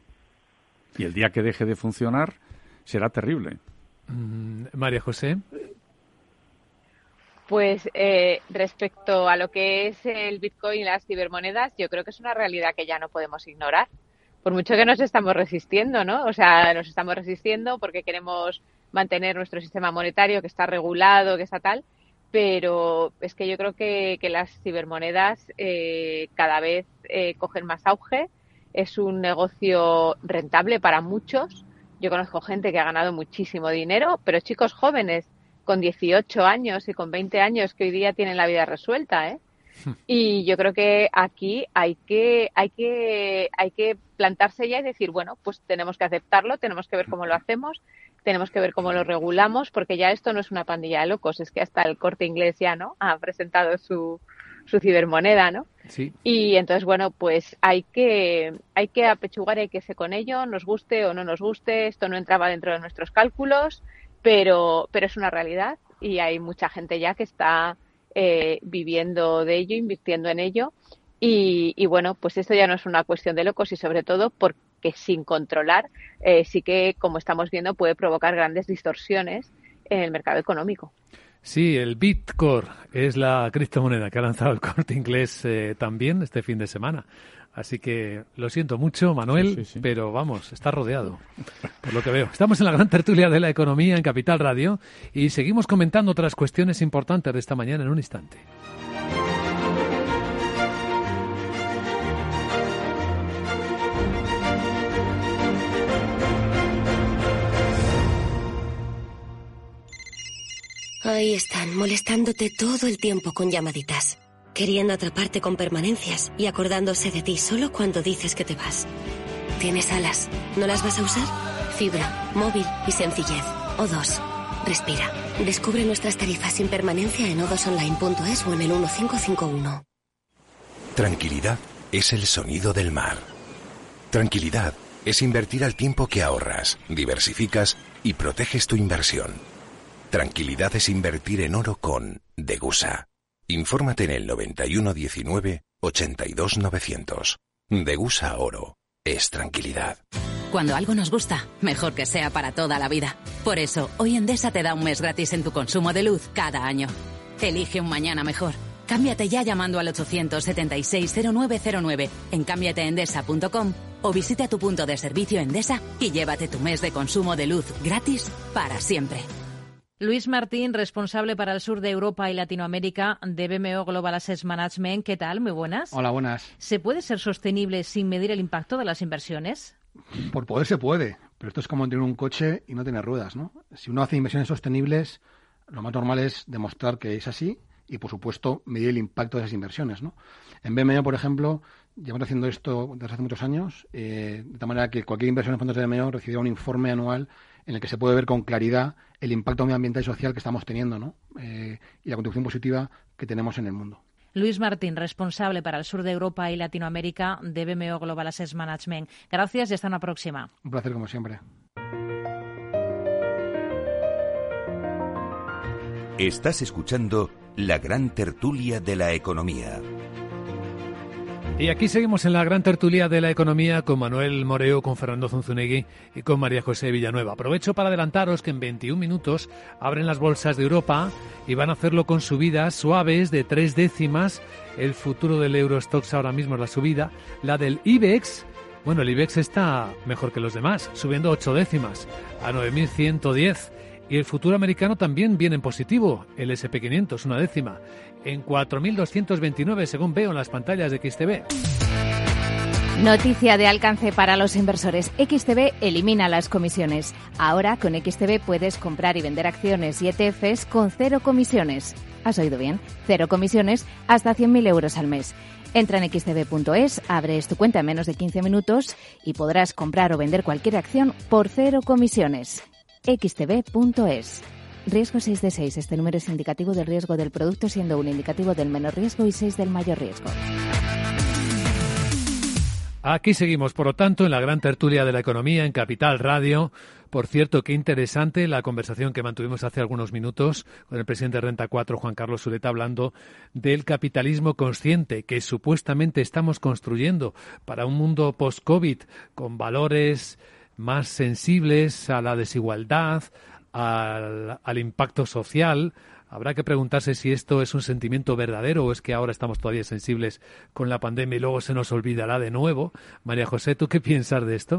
Y el día que deje de funcionar será terrible. Mm, María José. Pues eh, respecto a lo que es el Bitcoin y las cibermonedas, yo creo que es una realidad que ya no podemos ignorar. Por mucho que nos estamos resistiendo, ¿no? O sea, nos estamos resistiendo porque queremos mantener nuestro sistema monetario que está regulado, que está tal, pero es que yo creo que, que las cibermonedas eh, cada vez eh, cogen más auge. Es un negocio rentable para muchos. Yo conozco gente que ha ganado muchísimo dinero, pero chicos jóvenes con dieciocho años y con veinte años que hoy día tienen la vida resuelta, ¿eh? Y yo creo que aquí hay que hay que hay que plantarse ya y decir, bueno, pues tenemos que aceptarlo, tenemos que ver cómo lo hacemos, tenemos que ver cómo lo regulamos, porque ya esto no es una pandilla de locos, es que hasta el Corte Inglés ya, ¿no?, ha presentado su su cibermoneda, ¿no? Sí. Y entonces, bueno, pues hay que hay que apechugar, hay que ser con ello, nos guste o no nos guste, esto no entraba dentro de nuestros cálculos, pero pero es una realidad y hay mucha gente ya que está eh, viviendo de ello, invirtiendo en ello y, y bueno, pues esto ya no es una cuestión de locos y sobre todo porque sin controlar eh, sí que, como estamos viendo, puede provocar grandes distorsiones en el mercado económico. Sí, el Bitcoin es la criptomoneda que ha lanzado el Corte Inglés eh, también este fin de semana. Así que lo siento mucho, Manuel, sí, sí, sí. pero vamos, está rodeado, por lo que veo. Estamos en la gran tertulia de la economía en Capital Radio y seguimos comentando otras cuestiones importantes de esta mañana en un instante. Ahí están, molestándote todo el tiempo con llamaditas, queriendo atraparte con permanencias y acordándose de ti solo cuando dices que te vas. ¿Tienes alas? ¿No las vas a usar? Fibra, móvil y sencillez. O dos. Respira. Descubre nuestras tarifas sin permanencia en o dos online punto es o en el uno cinco cinco uno. Tranquilidad es el sonido del mar. Tranquilidad es invertir al tiempo que ahorras, diversificas y proteges tu inversión. Tranquilidad es invertir en oro con Degusa. Infórmate en el noventa y uno diecinueve ochenta y dos novecientos. Degusa Oro. Es tranquilidad. Cuando algo nos gusta, mejor que sea para toda la vida. Por eso, hoy Endesa te da un mes gratis en tu consumo de luz cada año. Elige un mañana mejor. Cámbiate ya llamando al ochocientos setenta y seis cero nueve cero nueve en cámbiate endesa punto com o visita tu punto de servicio Endesa y llévate tu mes de consumo de luz gratis para siempre. Luis Martín, responsable para el sur de Europa y Latinoamérica de B M O Global Asset Management. ¿Qué tal? Muy buenas. Hola, buenas. ¿Se puede ser sostenible sin medir el impacto de las inversiones? Por poder se puede, pero esto es como tener un coche y no tener ruedas, ¿no? Si uno hace inversiones sostenibles, lo más normal es demostrar que es así y, por supuesto, medir el impacto de esas inversiones, ¿no? En B M O, por ejemplo, llevamos haciendo esto desde hace muchos años, eh, de tal manera que cualquier inversión en fondos de B M O recibirá un informe anual en el que se puede ver con claridad el impacto medioambiental y social que estamos teniendo, ¿no? Eh, y la contribución positiva que tenemos en el mundo. Luis Martín, responsable para el sur de Europa y Latinoamérica de B M O Global Asset Management. Gracias y hasta una próxima. Un placer, como siempre. Estás escuchando la gran tertulia de la economía. Y aquí seguimos en la gran tertulia de la economía con Manuel Moreo, con Fernando Zunzunegui y con María José Villanueva. Aprovecho para adelantaros que en veintiún minutos abren las bolsas de Europa y van a hacerlo con subidas suaves de tres décimas. El futuro del Eurostoxx ahora mismo es la subida. La del IBEX, bueno, el IBEX está mejor que los demás, subiendo ocho décimas a nueve mil ciento diez. Y el futuro americano también viene en positivo, el ese and pe quinientos, una décima, en cuatro mil doscientos veintinueve, según veo en las pantallas de X T B. Noticia de alcance para los inversores. X T B elimina las comisiones. Ahora con X T B puedes comprar y vender acciones y E T Fs con cero comisiones. ¿Has oído bien? Cero comisiones hasta cien mil euros al mes. Entra en equis te be punto es, abres tu cuenta en menos de quince minutos y podrás comprar o vender cualquier acción por cero comisiones. equis te be punto es. Riesgo seis de seis. Este número es indicativo del riesgo del producto, siendo un indicativo del menor riesgo y seis del mayor riesgo. Aquí seguimos, por lo tanto, en la gran tertulia de la economía en Capital Radio. Por cierto, qué interesante la conversación que mantuvimos hace algunos minutos con el presidente de Renta cuatro, Juan Carlos Sureta, hablando del capitalismo consciente que supuestamente estamos construyendo para un mundo post-COVID con valores más sensibles a la desigualdad, al, al impacto social. Habrá que preguntarse si esto es un sentimiento verdadero o es que ahora estamos todavía sensibles con la pandemia y luego se nos olvidará de nuevo. María José, ¿tú qué piensas de esto?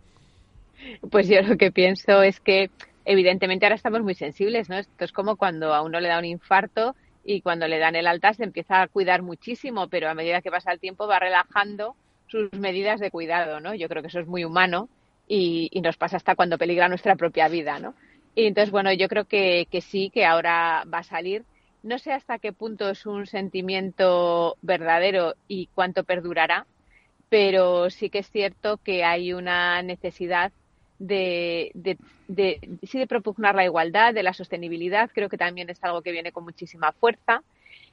Pues yo lo que pienso es que evidentemente ahora estamos muy sensibles, ¿no? Esto es como cuando a uno le da un infarto y cuando le dan el alta se empieza a cuidar muchísimo, pero a medida que pasa el tiempo va relajando sus medidas de cuidado, ¿no? Yo creo que eso es muy humano y, y nos pasa hasta cuando peligra nuestra propia vida, ¿no? Y entonces, bueno, yo creo que, que sí, que ahora va a salir. No sé hasta qué punto es un sentimiento verdadero y cuánto perdurará, pero sí que es cierto que hay una necesidad de, de, de, sí, de propugnar la igualdad, de la sostenibilidad. Creo que también es algo que viene con muchísima fuerza.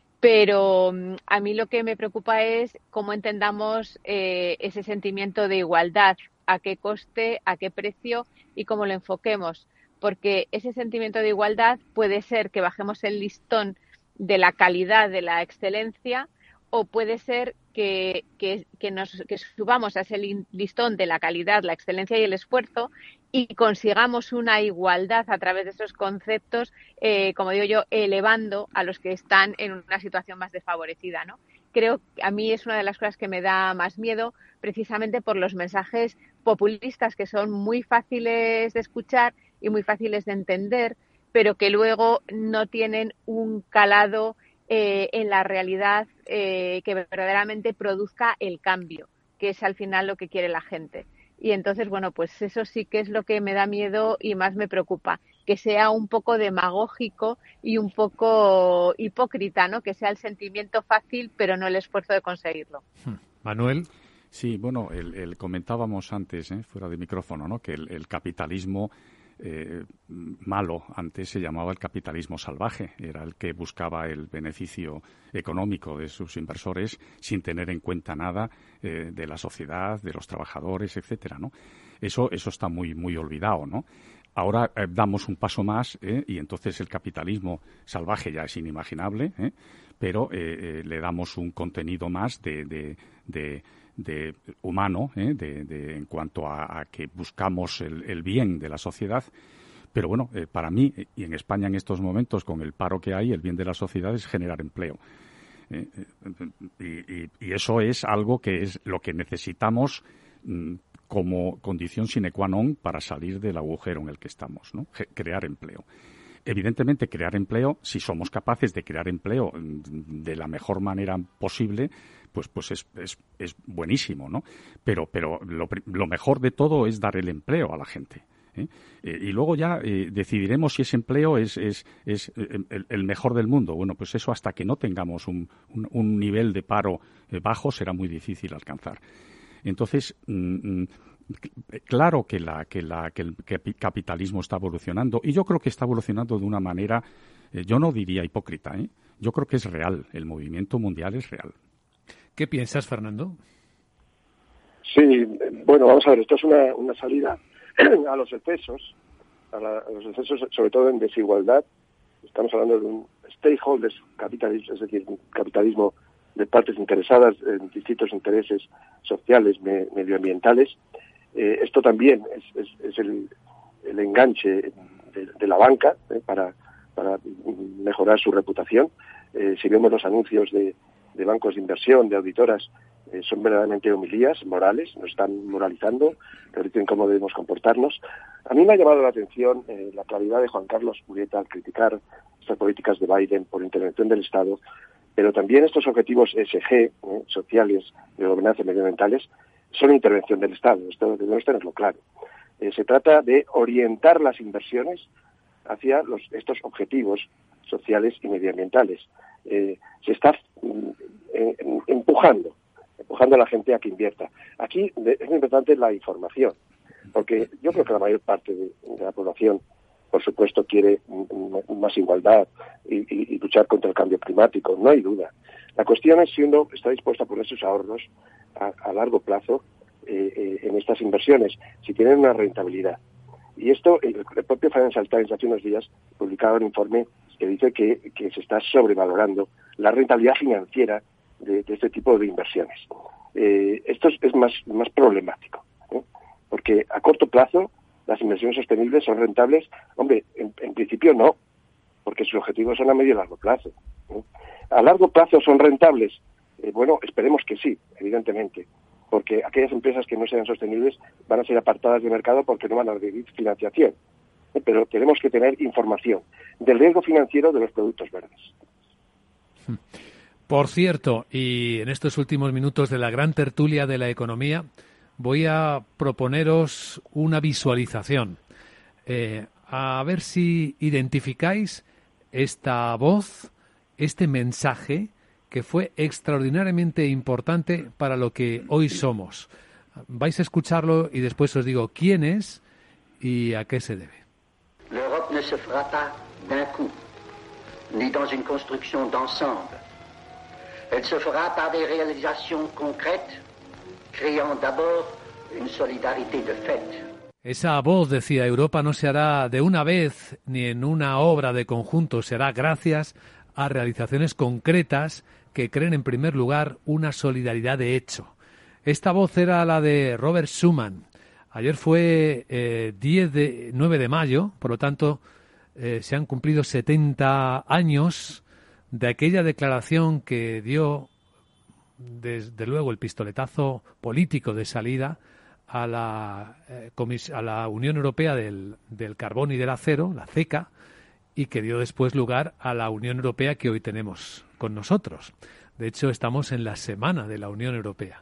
Pero a mí lo que me preocupa es cómo entendamos eh, ese sentimiento de igualdad, a qué coste, a qué precio y cómo lo enfoquemos. Porque ese sentimiento de igualdad puede ser que bajemos el listón de la calidad, de la excelencia, o puede ser que, que, que nos que subamos a ese listón de la calidad, la excelencia y el esfuerzo y consigamos una igualdad a través de esos conceptos, eh, como digo yo, elevando a los que están en una situación más desfavorecida, ¿no? Creo que a mí es una de las cosas que me da más miedo, precisamente por los mensajes populistas que son muy fáciles de escuchar y muy fáciles de entender, pero que luego no tienen un calado eh, en la realidad eh, que verdaderamente produzca el cambio, que es al final lo que quiere la gente. Y entonces, bueno, pues eso sí que es lo que me da miedo y más me preocupa, que sea un poco demagógico y un poco hipócrita, ¿no? Que sea el sentimiento fácil, pero no el esfuerzo de conseguirlo. Manuel. Sí, bueno, el, el comentábamos antes, ¿eh? fuera de micrófono, ¿no? Que el, el capitalismo eh, malo antes se llamaba el capitalismo salvaje, era el que buscaba el beneficio económico de sus inversores sin tener en cuenta nada eh, de la sociedad, de los trabajadores, etcétera, ¿no? Eso, eso está muy, muy olvidado, ¿no? Ahora eh, damos un paso más ¿eh? y entonces el capitalismo salvaje ya es inimaginable, ¿eh? pero eh, eh, le damos un contenido más de, de, de, de humano, ¿eh? de, de, en cuanto a, a que buscamos el, el bien de la sociedad. Pero bueno, eh, para mí, y en España en estos momentos, con el paro que hay, el bien de la sociedad es generar empleo. Eh, eh, y, y, y eso es algo que es lo que necesitamos mm, como condición sine qua non para salir del agujero en el que estamos, ¿no? Crear empleo. Evidentemente, crear empleo, si somos capaces de crear empleo de la mejor manera posible, pues pues es, es, es buenísimo, ¿no? Pero, pero lo, lo mejor de todo es dar el empleo a la gente. ¿eh? Eh, y luego ya eh, decidiremos si ese empleo es, es, es el, el mejor del mundo. Bueno, pues eso hasta que no tengamos un, un, un nivel de paro eh, bajo será muy difícil alcanzar. Entonces, mmm, claro que, la, que, la, que el capitalismo está evolucionando y yo creo que está evolucionando de una manera, eh, yo no diría hipócrita, ¿eh? Yo creo que es real, el movimiento mundial es real. ¿Qué piensas, Fernando? Sí, bueno, vamos a ver, esto es una, una salida a los excesos, a, la, a los excesos sobre todo en desigualdad. Estamos hablando de un stakeholders capitalismo, es decir, un capitalismo de partes interesadas en distintos intereses sociales, me, medioambientales. Eh, esto también es, es, es el, el enganche de, de la banca eh, para, para mejorar su reputación. Eh, si vemos los anuncios de, de bancos de inversión, de auditoras, eh, son verdaderamente homilías morales, nos están moralizando, nos dicen cómo debemos comportarnos. A mí me ha llamado la atención eh, la claridad de Juan Carlos Ureta al criticar estas políticas de Biden por intervención del Estado, pero también estos objetivos E S G, eh, sociales, de gobernanza medioambientales, son intervención del Estado. Esto debemos tenerlo claro. Eh, se trata de orientar las inversiones hacia los, estos objetivos sociales y medioambientales. Eh, se está eh, empujando, empujando a la gente a que invierta. Aquí de, es muy importante la información, porque yo creo que la mayor parte de, de la población, por supuesto, quiere más igualdad y, y, y luchar contra el cambio climático, no hay duda. La cuestión es si uno está dispuesto a poner sus ahorros a, a largo plazo eh, eh, en estas inversiones, si tienen una rentabilidad. Y esto, el, el propio Financial Times hace unos días publicaba un informe que dice que, que se está sobrevalorando la rentabilidad financiera de, de este tipo de inversiones. Eh, esto es, es más, más problemático, ¿eh? Porque a corto plazo las inversiones sostenibles son rentables. Hombre, en, en principio no, porque sus objetivos son a medio y largo plazo, ¿no? ¿A largo plazo son rentables? Eh, bueno, esperemos que sí, evidentemente, porque aquellas empresas que no sean sostenibles van a ser apartadas del mercado porque no van a recibir financiación. ¿Eh? Pero tenemos que tener información del riesgo financiero de los productos verdes. Por cierto, y en estos últimos minutos de la gran tertulia de la economía, voy a proponeros una visualización. Eh, a ver si identificáis esta voz, este mensaje que fue extraordinariamente importante para lo que hoy somos. Vais a escucharlo y después os digo quién es y a qué se debe. L'Europe ne se fera pas d'un coup, ni dans une construction d'ensemble. Elle se fera par des réalisations concrètes, créant d'abord une solidarité de fait. Esa voz decía, Europa no se hará de una vez ni en una obra de conjunto, se hará gracias a realizaciones concretas que creen en primer lugar una solidaridad de hecho. Esta voz era la de Robert Schuman. Ayer fue eh, diez de, nueve de mayo, por lo tanto eh, se han cumplido setenta años de aquella declaración que dio desde luego el pistoletazo político de salida a la, eh, comis- a la Unión Europea del, del Carbón y del Acero, la CECA, y que dio después lugar a la Unión Europea que hoy tenemos con nosotros. De hecho, estamos en la semana de la Unión Europea.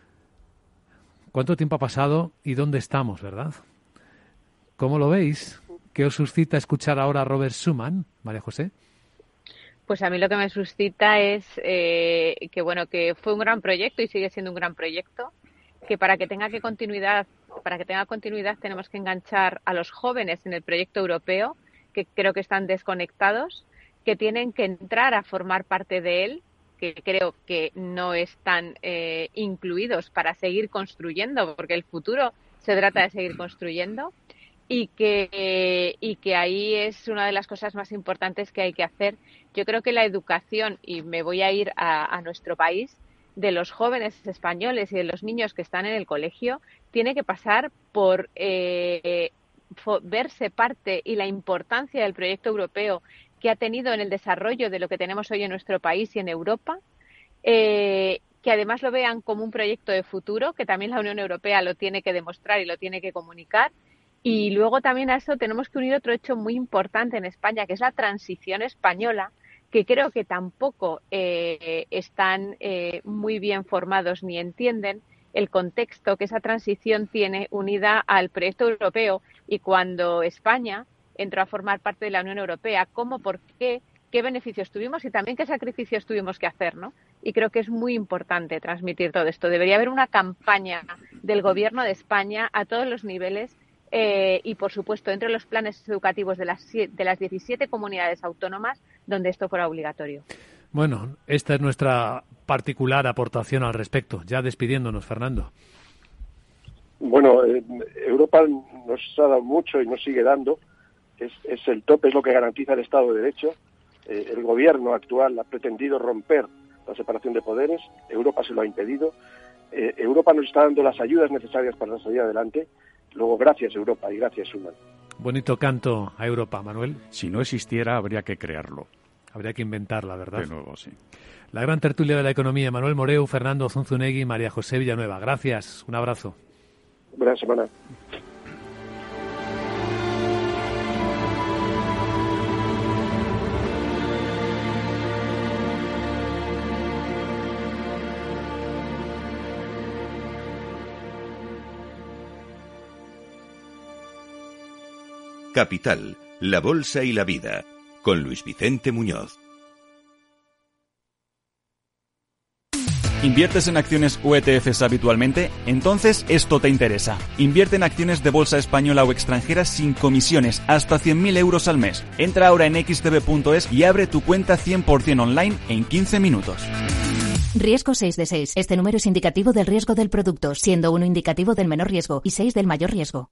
¿Cuánto tiempo ha pasado y dónde estamos, verdad? ¿Cómo lo veis? ¿Qué os suscita escuchar ahora a Robert Schuman, María José? Pues a mí lo que me suscita es eh, que bueno que fue un gran proyecto y sigue siendo un gran proyecto, que para que tenga que continuidad, para que tenga continuidad tenemos que enganchar a los jóvenes en el proyecto europeo, que creo que están desconectados, que tienen que entrar a formar parte de él, que creo que no están eh, incluidos para seguir construyendo, porque el futuro se trata de seguir construyendo, y que, eh, y que ahí es una de las cosas más importantes que hay que hacer. Yo creo que la educación, y me voy a ir a, a nuestro país, de los jóvenes españoles y de los niños que están en el colegio, tiene que pasar por eh, verse parte y la importancia del proyecto europeo que ha tenido en el desarrollo de lo que tenemos hoy en nuestro país y en Europa, eh, que además lo vean como un proyecto de futuro, que también la Unión Europea lo tiene que demostrar y lo tiene que comunicar. Y luego también a eso tenemos que unir otro hecho muy importante en España, que es la transición española, que creo que tampoco eh, están eh, muy bien formados ni entienden el contexto que esa transición tiene unida al proyecto europeo. Y cuando España entró a formar parte de la Unión Europea, cómo, por qué, qué beneficios tuvimos y también qué sacrificios tuvimos que hacer, ¿no? Y creo que es muy importante transmitir todo esto. Debería haber una campaña del Gobierno de España a todos los niveles eh, y, por supuesto, entre los planes educativos de las, de las diecisiete comunidades autónomas donde esto fuera obligatorio. Bueno, esta es nuestra particular aportación al respecto. Ya despidiéndonos, Fernando. Bueno, eh, Europa nos ha dado mucho y nos sigue dando. Es, es el tope, es lo que garantiza el Estado de Derecho. Eh, el gobierno actual ha pretendido romper la separación de poderes. Europa se lo ha impedido. Eh, Europa nos está dando las ayudas necesarias para salir adelante. Luego, gracias Europa y gracias Schuman. Bonito canto a Europa, Manuel. Si no existiera, habría que crearlo. Habría que inventarla, ¿verdad? De nuevo, sí. La gran tertulia de la economía, Manuel Moreu, Fernando Zunzunegui y María José Villanueva. Gracias, un abrazo. Buena semana. Capital, la bolsa y la vida, con Luis Vicente Muñoz. ¿Inviertes en acciones o E T Fs habitualmente? Entonces esto te interesa. Invierte en acciones de bolsa española o extranjera sin comisiones, hasta cien mil euros al mes. Entra ahora en equis te be punto es y abre tu cuenta cien por ciento online en quince minutos. Riesgo seis de seis. Este número es indicativo del riesgo del producto, siendo uno indicativo del menor riesgo y seis del mayor riesgo.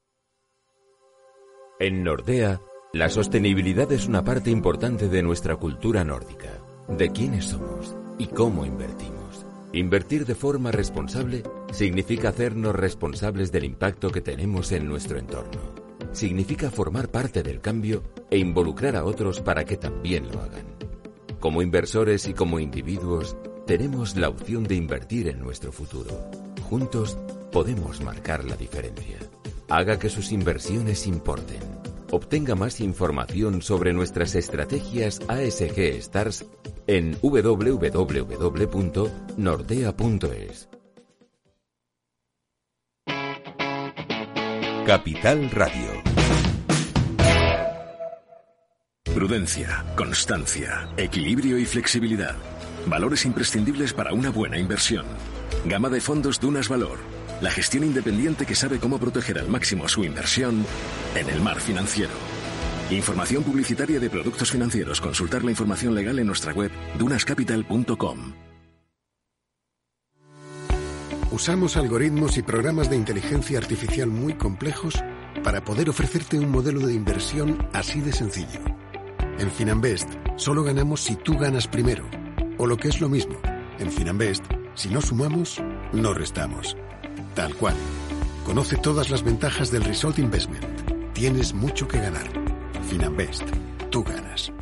En Nordea, la sostenibilidad es una parte importante de nuestra cultura nórdica, de quiénes somos y cómo invertimos. Invertir de forma responsable significa hacernos responsables del impacto que tenemos en nuestro entorno. significa formar parte del cambio e involucrar a otros para que también lo hagan. Como inversores y como individuos, tenemos la opción de invertir en nuestro futuro. Juntos podemos marcar la diferencia. Haga que sus inversiones importen. Obtenga más información sobre nuestras estrategias A S G Stars en doble u doble u doble u punto nordea punto es. Capital Radio. Prudencia, constancia, equilibrio y flexibilidad. Valores imprescindibles para una buena inversión. Gama de fondos Dunas Valor. La gestión independiente que sabe cómo proteger al máximo su inversión en el mar financiero. Información publicitaria de productos financieros. Consultar la información legal en nuestra web dunas capital punto com. Usamos algoritmos y programas de inteligencia artificial muy complejos para poder ofrecerte un modelo de inversión así de sencillo. En Finanbest solo ganamos si tú ganas primero. O lo que es lo mismo, en Finanbest, si no sumamos, no restamos. Tal cual. Conoce todas las ventajas del Result Investment. Tienes mucho que ganar. Finanbest. Tú ganas.